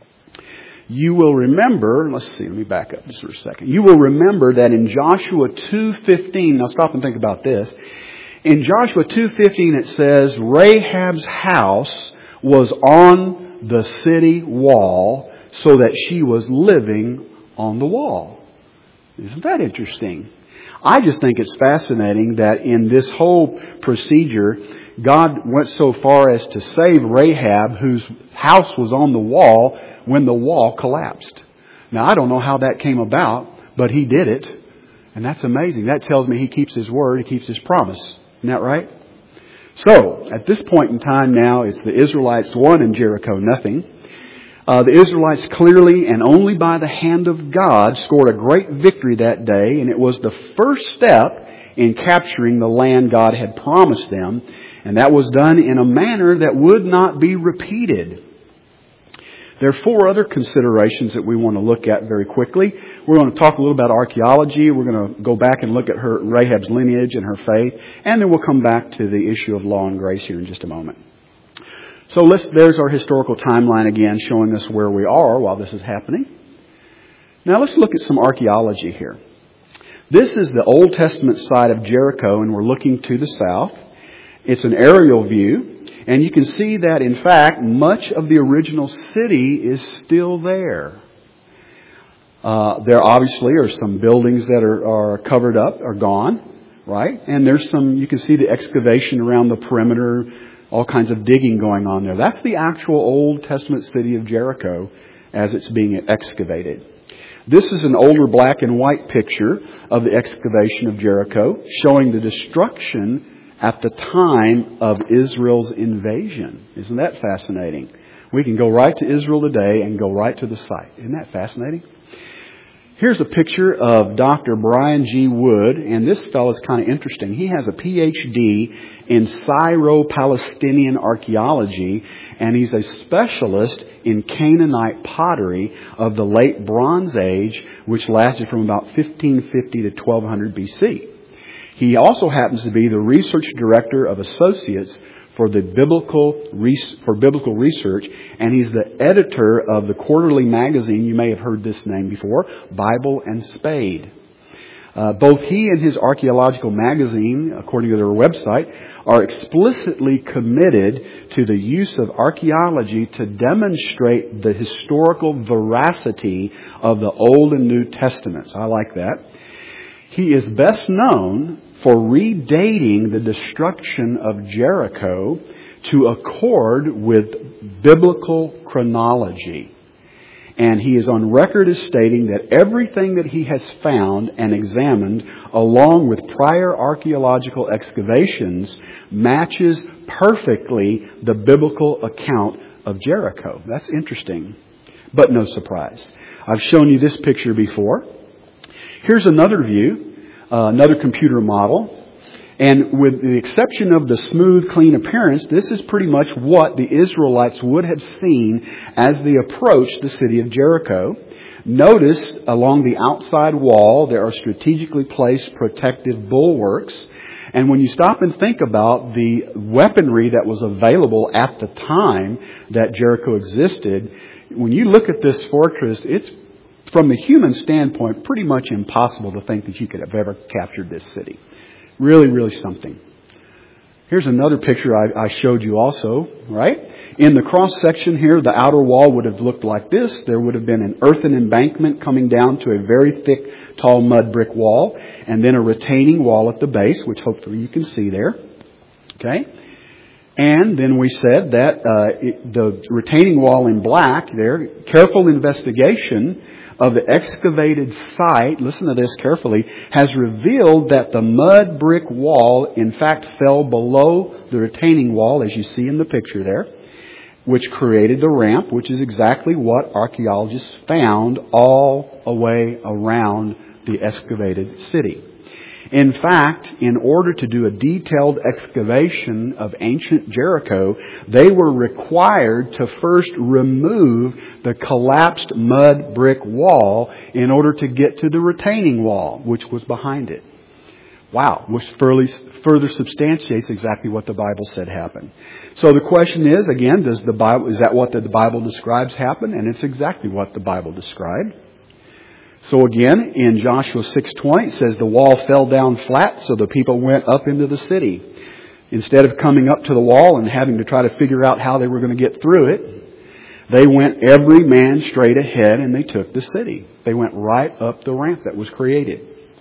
You will remember, let's see, let me back up just for a second. You will remember that in Joshua two fifteen, now stop and think about this. In Joshua two fifteen it says, Rahab's house was on the city wall so that she was living on the wall. Isn't that interesting? I just think it's fascinating that in this whole procedure, God went so far as to save Rahab, whose house was on the wall when the wall collapsed. Now, I don't know how that came about, but He did it. And that's amazing. That tells me He keeps His word. He keeps His promise. Isn't that right? So, at this point in time now, it's the Israelites one and Jericho nothing. Uh, the Israelites clearly and only by the hand of God scored a great victory that day. And it was the first step in capturing the land God had promised them. And that was done in a manner that would not be repeated. There are four other considerations that we want to look at very quickly. We're going to talk a little about archaeology. We're going to go back and look at her Rahab's lineage and her faith. And then we'll come back to the issue of law and grace here in just a moment. So let's, there's our historical timeline again, showing us where we are while this is happening. Now let's look at some archaeology here. This is the Old Testament side of Jericho, and we're looking to the south. It's an aerial view. And you can see that, in fact, much of the original city is still there. Uh, there obviously are some buildings that are, are covered up, are gone, right? And there's some, you can see the excavation around the perimeter, all kinds of digging going on there. That's the actual Old Testament city of Jericho as it's being excavated. This is an older black and white picture of the excavation of Jericho, showing the destruction at the time of Israel's invasion. Isn't that fascinating? We can go right to Israel today and go right to the site. Isn't that fascinating? Here's a picture of Doctor Brian G. Wood, and this fellow's kind of interesting. He has a P H D in Syro-Palestinian archaeology, and he's a specialist in Canaanite pottery of the late Bronze Age, which lasted from about fifteen fifty to twelve hundred B C. He also happens to be the research director of associates for the biblical for biblical research, and he's the editor of the quarterly magazine. You may have heard this name before, Bible and Spade. Uh, both he and his archaeological magazine, according to their website, are explicitly committed to the use of archaeology to demonstrate the historical veracity of the Old and New Testaments. I like that. He is best known for redating the destruction of Jericho to accord with biblical chronology. And he is on record as stating that everything that he has found and examined, along with prior archaeological excavations, matches perfectly the biblical account of Jericho. That's interesting, but no surprise. I've shown you this picture before. Here's another view, uh, another computer model. And with the exception of the smooth, clean appearance, this is pretty much what the Israelites would have seen as they approached the city of Jericho. Notice along the outside wall there are strategically placed protective bulwarks. And when you stop and think about the weaponry that was available at the time that Jericho existed, when you look at this fortress, it's from the human standpoint, pretty much impossible to think that you could have ever captured this city. Really, really something. Here's another picture I, I showed you also, right? In the cross section here, the outer wall would have looked like this. There would have been an earthen embankment coming down to a very thick, tall mud brick wall, and then a retaining wall at the base, which hopefully you can see there. Okay? And then we said that uh, it, the retaining wall in black there, careful investigation of the excavated site, listen to this carefully, has revealed that the mud brick wall in fact fell below the retaining wall, as you see in the picture there, which created the ramp, which is exactly what archaeologists found all the way around the excavated city. In fact, in order to do a detailed excavation of ancient Jericho, they were required to first remove the collapsed mud brick wall in order to get to the retaining wall, which was behind it. Wow, which further substantiates exactly what the Bible said happened. So the question is, again, does the Bible, is that what the Bible describes happened? And it's exactly what the Bible described. So again, in Joshua six twenty, it says the wall fell down flat, so the people went up into the city. Instead of coming up to the wall and having to try to figure out how they were going to get through it, they went every man straight ahead and they took the city. They went right up the ramp that was created.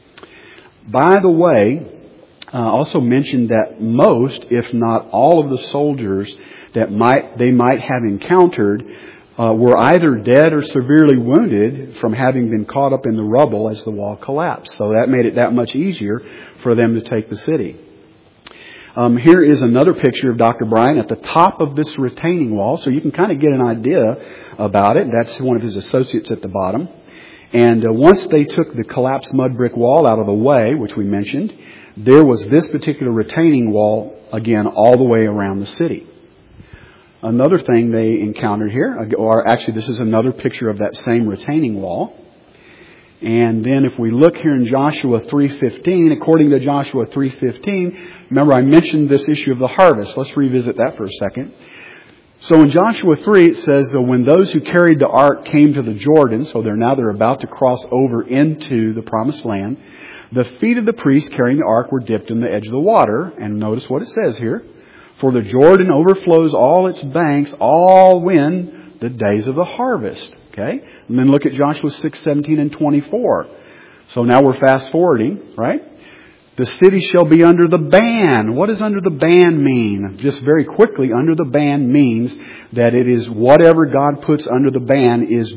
By the way, I uh, also mentioned that most, if not all of the soldiers that might they might have encountered Uh, were either dead or severely wounded from having been caught up in the rubble as the wall collapsed. So that made it that much easier for them to take the city. Um, here is another picture of Doctor Bryan at the top of this retaining wall, so you can kind of get an idea about it. That's one of his associates at the bottom. And uh, once they took the collapsed mud brick wall out of the way, which we mentioned, there was this particular retaining wall, again, all the way around the city. Another thing they encountered here, or actually this is another picture of that same retaining wall. And then if we look here in Joshua three fifteen, according to Joshua three fifteen, remember I mentioned this issue of the harvest. Let's revisit that for a second. So in Joshua three it says, when those who carried the ark came to the Jordan, so they're now they're about to cross over into the promised land, the feet of the priests carrying the ark were dipped in the edge of the water. And notice what it says here. For the Jordan overflows all its banks, all when the days of the harvest. Okay? And then look at Joshua six seventeen and twenty-four. So now we're fast forwarding, right? The city shall be under the ban. What does under the ban mean? Just very quickly, under the ban means that it is whatever God puts under the ban is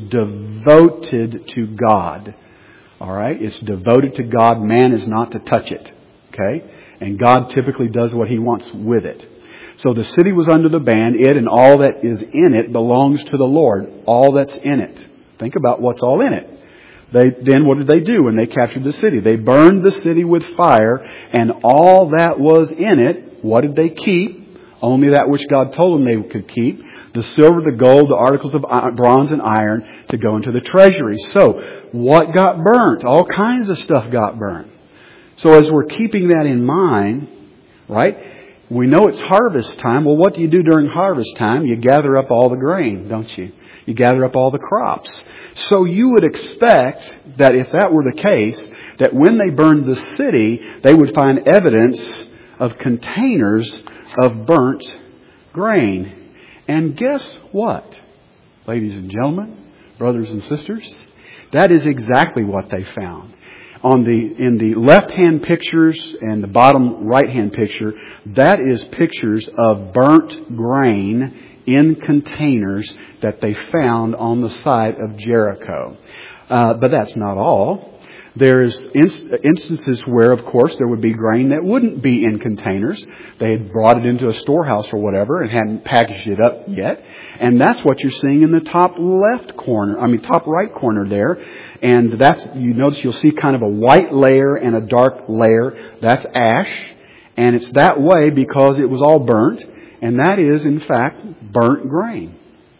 devoted to God. All right? It's devoted to God. Man is not to touch it. Okay? And God typically does what He wants with it. So the city was under the ban. It and all that is in it belongs to the Lord. All that's in it. Think about what's all in it. They, then what did they do when they captured the city? They burned the city with fire, and all that was in it, what did they keep? Only that which God told them they could keep. The silver, the gold, the articles of bronze and iron to go into the treasury. So what got burnt? All kinds of stuff got burnt. So as we're keeping that in mind, right? We know it's harvest time. Well, what do you do during harvest time? You gather up all the grain, don't you? You gather up all the crops. So you would expect that if that were the case, that when they burned the city, they would find evidence of containers of burnt grain. And guess what, ladies and gentlemen, brothers and sisters? That is exactly what they found. On the, in the left-hand pictures and the bottom right-hand picture, that is pictures of burnt grain in containers that they found on the site of Jericho. Uh, but that's not all. There's inst- instances where, of course, there would be grain that wouldn't be in containers. They had brought it into a storehouse or whatever and hadn't packaged it up yet. And that's what you're seeing in the top left corner, I mean top right corner there. And that's, you notice you'll see kind of a white layer and a dark layer. That's ash. And it's that way because it was all burnt. And that is, in fact, burnt grain.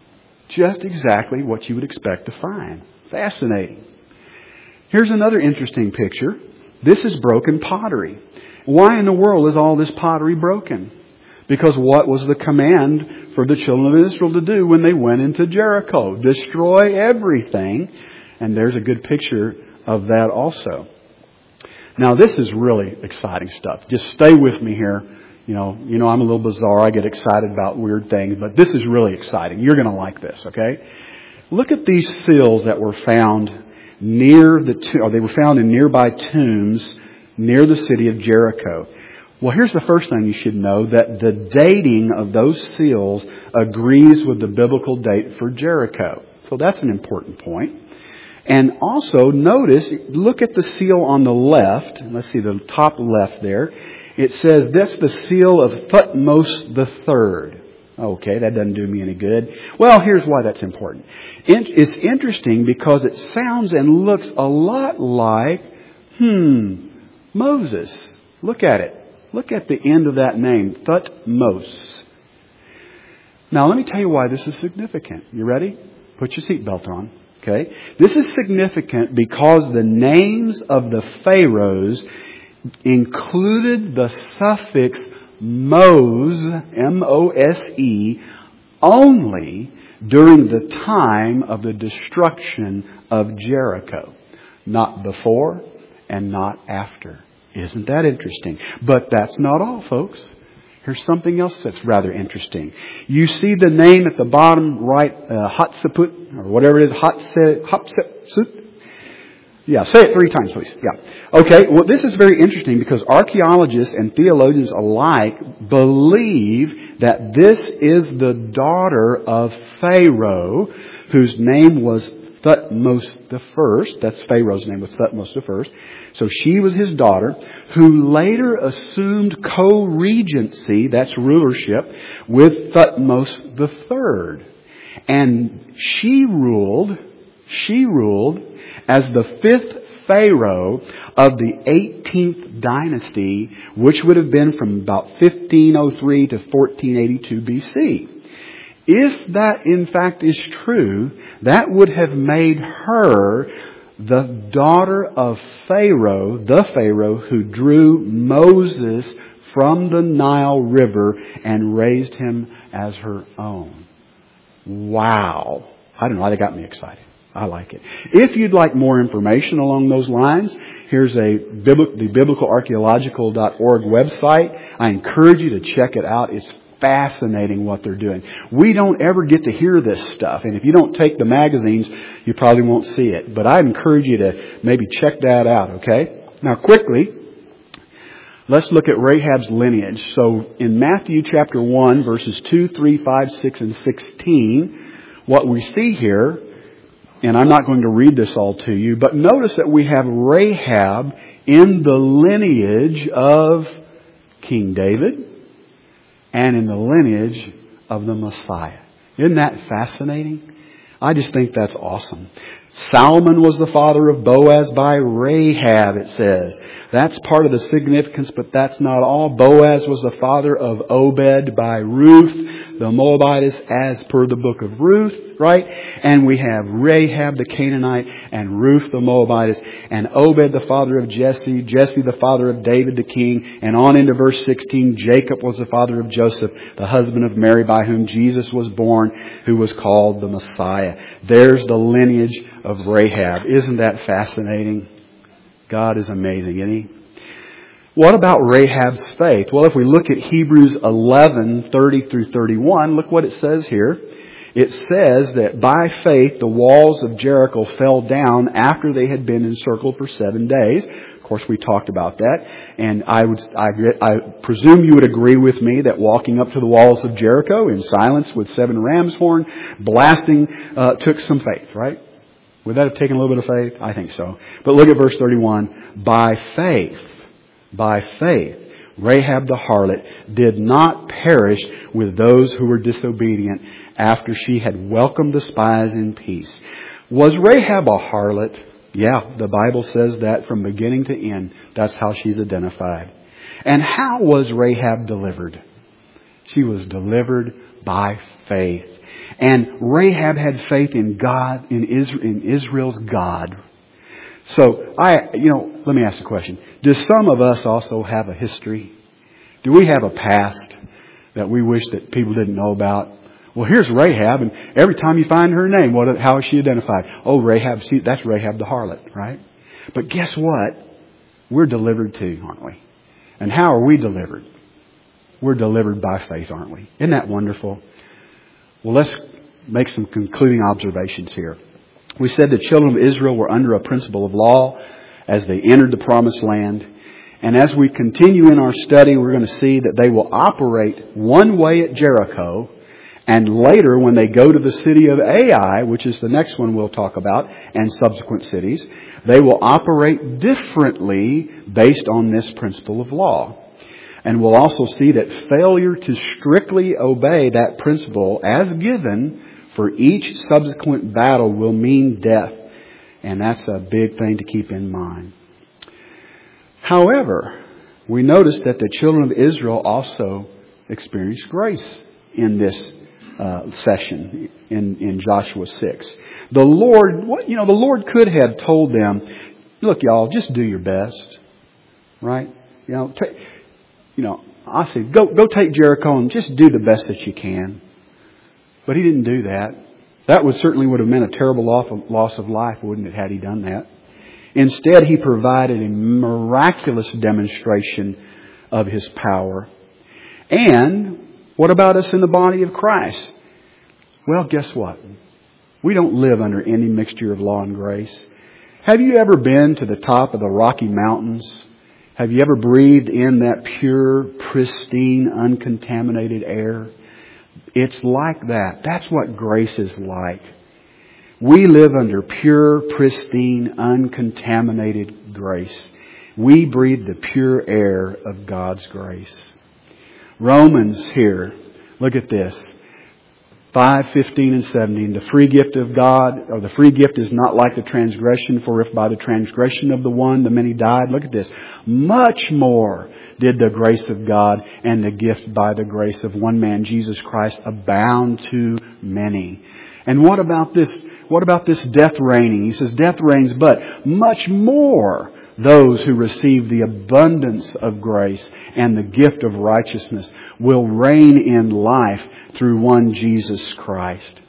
Just exactly what you would expect to find. Fascinating. Here's another interesting picture. This is broken pottery. Why in the world is all this pottery broken? Because what was the command for the children of Israel to do when they went into Jericho? Destroy everything And there's a good picture of that also. Now, this is really exciting stuff. Just stay with me here. You know, you know, I'm a little bizarre. I get excited about weird things, but this is really exciting. You're going to like this, okay? Look at these seals that were found near the tomb, or they were found in nearby tombs near the city of Jericho. Well, here's the first thing you should know, that the dating of those seals agrees with the biblical date for Jericho. So that's an important point. And also, notice, look at the seal on the left. Let's see, the top left there. It says that's the seal of Thutmose the Third. Okay, that doesn't do me any good. Well, here's why that's important. It's interesting because it sounds and looks a lot like, hmm, Moses. Look at it. Look at the end of that name, Thutmose. Now, let me tell you why this is significant. You ready? Put your seatbelt on. Okay? This is significant because the names of the pharaohs included the suffix Mose, M O S E, only during the time of the destruction of Jericho. Not before and not after. Isn't that interesting? But that's not all, folks. Here's something else that's rather interesting. You see the name at the bottom right, uh, Hatshepsut, or whatever it is, Hatshepsut. Yeah, say it three times, please. Yeah. Okay, well, this is very interesting because archaeologists and theologians alike believe that this is the daughter of Pharaoh, whose name was Thutmose the First. That's Pharaoh's name, was Thutmose the First. So she was his daughter, who later assumed co-regency, that's rulership, with Thutmose the Third. And she ruled, she ruled as the fifth Pharaoh of the eighteenth dynasty, which would have been from about fifteen oh three to fourteen eighty-two B C. If that in fact is true, that would have made her the daughter of Pharaoh, the Pharaoh who drew Moses from the Nile River and raised him as her own. Wow. I don't know, that got me excited. I like it. If you'd like more information along those lines, here's a the biblical archaeological dot org website. I encourage you to check it out. It's fascinating what they're doing. We don't ever get to hear this stuff, and if you don't take the magazines, you probably won't see it. But I encourage you to maybe check that out, okay? Now quickly, let's look at Rahab's lineage. So in Matthew chapter one, verses two, three, five, six, and sixteen, what we see here, and I'm not going to read this all to you, but notice that we have Rahab in the lineage of King David and in the lineage of the Messiah. Isn't that fascinating? I just think that's awesome. Salmon was the father of Boaz by Rahab, it says. That's part of the significance, but that's not all. Boaz was the father of Obed by Ruth, the Moabitess, as per the book of Ruth, right? And we have Rahab the Canaanite and Ruth the Moabitess, and Obed the father of Jesse, Jesse the father of David the king, and on into verse sixteen, Jacob was the father of Joseph, the husband of Mary by whom Jesus was born, who was called the Messiah. There's the lineage of Rahab. Isn't that fascinating? God is amazing, isn't He? What about Rahab's faith? Well, if we look at Hebrews eleven, thirty through thirty-one, look what it says here. It says that by faith the walls of Jericho fell down after they had been encircled for seven days. Of course, we talked about that. And I would, I, I presume you would agree with me that walking up to the walls of Jericho in silence with seven ram's horn blasting uh, took some faith, right? Would that have taken a little bit of faith? I think so. But look at verse thirty-one. By faith, by faith, Rahab the harlot did not perish with those who were disobedient after she had welcomed the spies in peace. Was Rahab a harlot? Yeah, the Bible says that from beginning to end. That's how she's identified. And how was Rahab delivered? She was delivered by faith. And Rahab had faith in God, in Israel, in Israel's God. So, I, you know, let me ask a question. Do some of us also have a history? Do we have a past that we wish that people didn't know about? Well, here's Rahab, and every time you find her name, what, how is she identified? Oh, Rahab, see, that's Rahab the harlot, right? But guess what? We're delivered too, aren't we? And how are we delivered? We're delivered by faith, aren't we? Isn't that wonderful? Well, let's make some concluding observations here. We said the children of Israel were under a principle of law as they entered the promised land. And as we continue in our study, we're going to see that they will operate one way at Jericho. And later, when they go to the city of Ai, which is the next one we'll talk about, and subsequent cities, they will operate differently based on this principle of law. And we'll also see that failure to strictly obey that principle as given for each subsequent battle will mean death. And that's a big thing to keep in mind. However, we notice that the children of Israel also experienced grace in this uh, session in, in Joshua six. The Lord, what, you know, the Lord could have told them, look, y'all, just do your best, right? You know, t- you know, I said, go go take Jericho and just do the best that you can. But He didn't do that. That would certainly would have meant a terrible loss of life, wouldn't it, had He done that? Instead, He provided a miraculous demonstration of His power. And what about us in the body of Christ? Well, guess what? We don't live under any mixture of law and grace. Have you ever been to the top of the Rocky Mountains? Have you ever breathed in that pure, pristine, uncontaminated air? It's like that. That's what grace is like. We live under pure, pristine, uncontaminated grace. We breathe the pure air of God's grace. Romans here, look at this. five, fifteen and seventeen. The free gift of God, or the free gift is not like the transgression, for if by the transgression of the one the many died. Look at this. Much more did the grace of God and the gift by the grace of one man, Jesus Christ, abound to many. And what about this? What about this death reigning? He says, death reigns, but much more those who receive the abundance of grace and the gift of righteousness will reign in life through one Jesus Christ.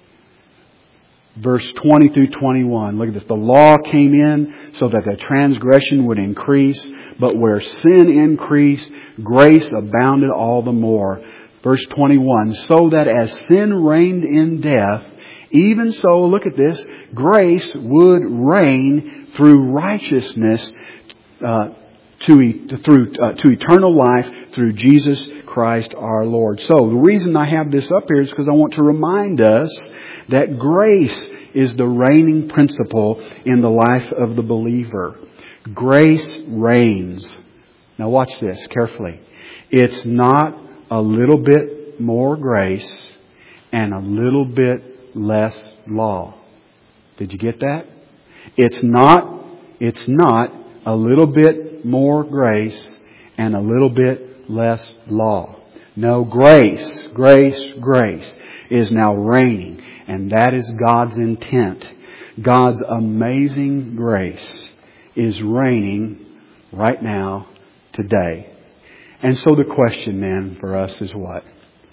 Verse twenty through twenty-one. Look at this. The law came in so that the transgression would increase, but where sin increased, grace abounded all the more. Verse twenty-one. So that as sin reigned in death, even so, look at this, grace would reign through righteousness uh, to, through, uh, to eternal life through Jesus Christ our Lord. So the reason I have this up here is because I want to remind us that grace is the reigning principle in the life of the believer. Grace reigns. Now watch this carefully. It's not a little bit more grace and a little bit less law. Did you get that? It's not, it's not a little bit more grace and a little bit less law. No, grace, grace, grace is now reigning. And that is God's intent. God's amazing grace is reigning right now, today. And so the question then for us is what?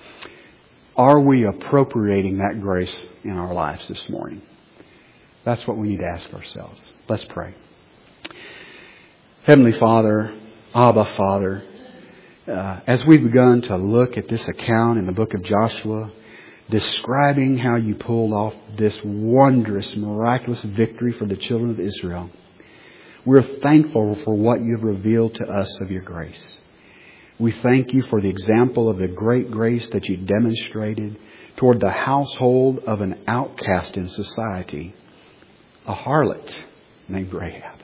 Are we appropriating that grace in our lives this morning? That's what we need to ask ourselves. Let's pray. Heavenly Father, Abba Father, uh, as we've begun to look at this account in the book of Joshua, describing how you pulled off this wondrous, miraculous victory for the children of Israel, we're thankful for what you've revealed to us of your grace. We thank you for the example of the great grace that you demonstrated toward the household of an outcast in society, a harlot named Rahab.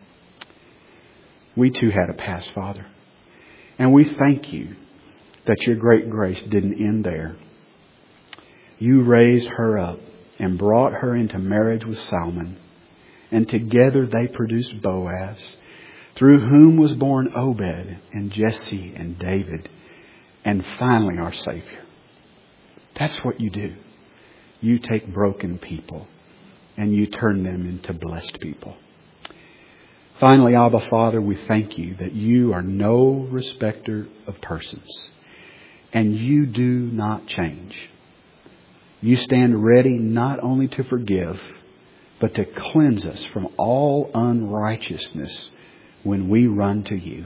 We too had a past, Father. And we thank you that your great grace didn't end there. You raised her up and brought her into marriage with Salmon. And together they produced Boaz, through whom was born Obed and Jesse and David, and finally our Savior. That's what you do. You take broken people and you turn them into blessed people. Finally, Abba Father, we thank you that you are no respecter of persons and you do not change. You stand ready not only to forgive, but to cleanse us from all unrighteousness when we run to You.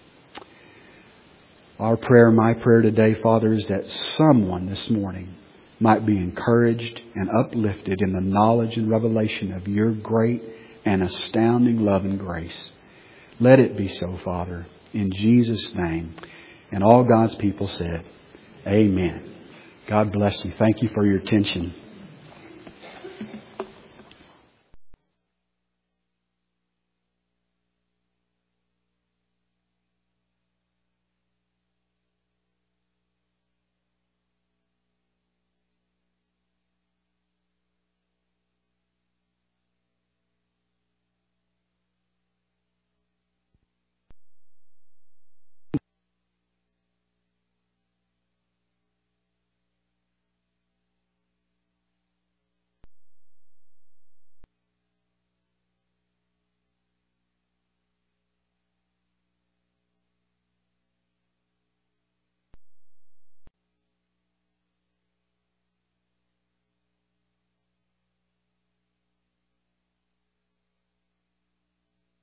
Our prayer, my prayer today, Father, is that someone this morning might be encouraged and uplifted in the knowledge and revelation of Your great and astounding love and grace. Let it be so, Father, in Jesus' name. And all God's people said, Amen. God bless you. Thank you for your attention.